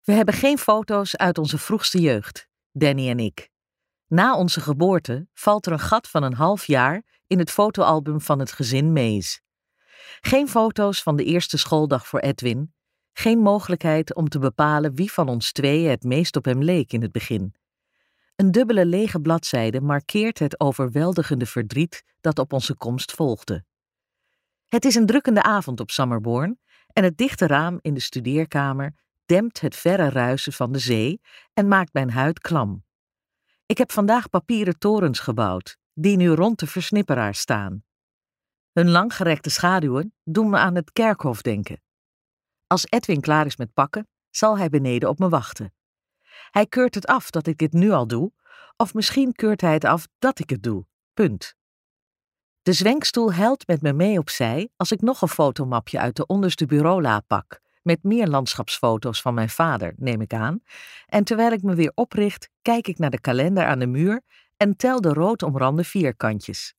We hebben geen foto's uit onze vroegste jeugd, Danny en ik. Na onze geboorte valt er een gat van een half jaar in het fotoalbum van het gezin Mees. Geen foto's van de eerste schooldag voor Edwin. Geen mogelijkheid om te bepalen wie van ons tweeën het meest op hem leek in het begin. Een dubbele lege bladzijde markeert het overweldigende verdriet dat op onze komst volgde. Het is een drukkende avond op Summerbourne en het dichte raam in de studeerkamer dempt het verre ruisen van de zee en maakt mijn huid klam. Ik heb vandaag papieren torens gebouwd, die nu rond de versnipperaar staan. Hun langgerekte schaduwen doen me aan het kerkhof denken. Als Edwin klaar is met pakken, zal hij beneden op me wachten. Hij keurt het af dat ik dit nu al doe, of misschien keurt hij het af dat ik het doe. Punt. De zwenkstoel huilt met me mee opzij als ik nog een fotomapje uit de onderste bureaula pak, met meer landschapsfoto's van mijn vader, neem ik aan, en terwijl ik me weer opricht, kijk ik naar de kalender aan de muur en tel de rood omrande vierkantjes.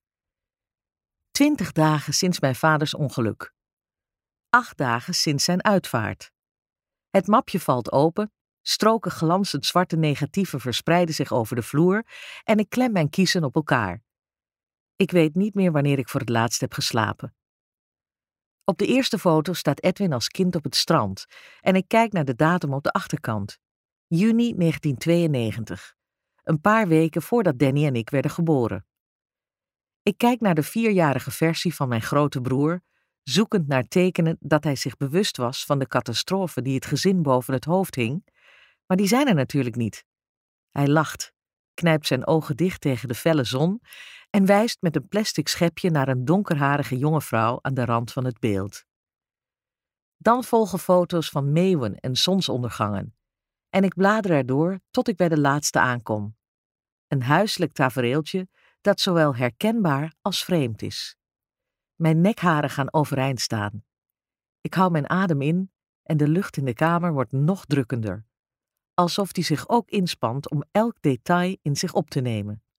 20 dagen sinds mijn vaders ongeluk. 8 dagen sinds zijn uitvaart. Het mapje valt open, stroken glanzend zwarte negatieven verspreiden zich over de vloer en ik klem mijn kiezen op elkaar. Ik weet niet meer wanneer ik voor het laatst heb geslapen. Op de eerste foto staat Edwin als kind op het strand en ik kijk naar de datum op de achterkant. Juni 1992. Een paar weken voordat Danny en ik werden geboren. Ik kijk naar de 4-jarige versie van mijn grote broer, zoekend naar tekenen dat hij zich bewust was van de catastrofe die het gezin boven het hoofd hing, maar die zijn er natuurlijk niet. Hij lacht, knijpt zijn ogen dicht tegen de felle zon en wijst met een plastic schepje naar een donkerharige jonge vrouw aan de rand van het beeld. Dan volgen foto's van meeuwen en zonsondergangen en ik blader erdoor tot ik bij de laatste aankom. Een huiselijk tafereeltje dat zowel herkenbaar als vreemd is. Mijn nekharen gaan overeind staan. Ik hou mijn adem in en de lucht in de kamer wordt nog drukkender. Alsof die zich ook inspant om elk detail in zich op te nemen.